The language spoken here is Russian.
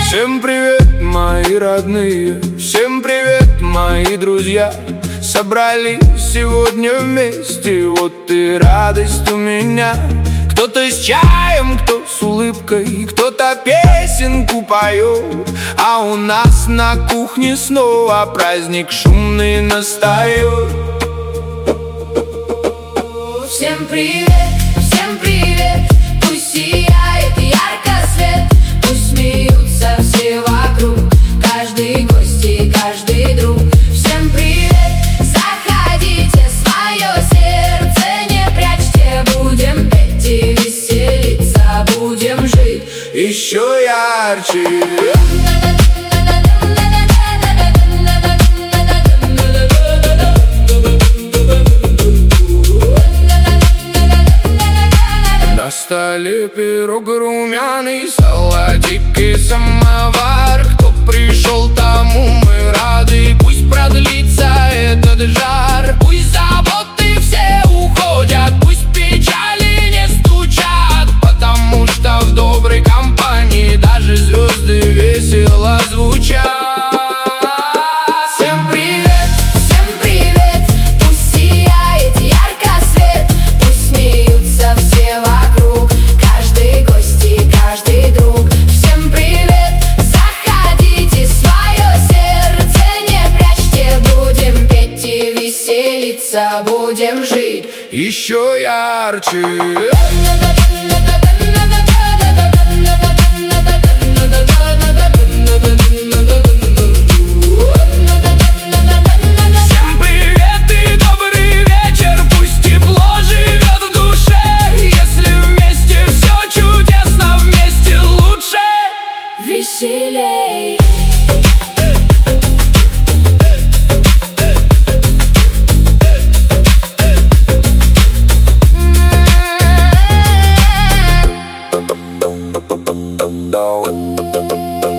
Всем привет, мои родные, всем привет, мои друзья. Собрались сегодня вместе, вот и радость у меня. Кто-то с чаем, кто с улыбкой, кто-то песенку поет. А у нас на кухне снова праздник шумный настает. Всем привет, пусть сияет ярко свет, пусть смеются все вокруг, каждый гость и каждый друг. Всем привет, заходите, свое сердце не прячьте, будем петь и веселиться, будем жить еще ярче. На столе пирог румяный, салатик и самовар. Кто пришел, тому мы рады, пусть продлится этот жар. Пусть заботы все уходят, пусть печали не стучат, потому что в доброй компании даже звезды весело звучат. Будем жить еще ярче. Всем привет и добрый вечер, пусть тепло живет в душе. Если вместе все чудесно, вместе лучше, веселей. No.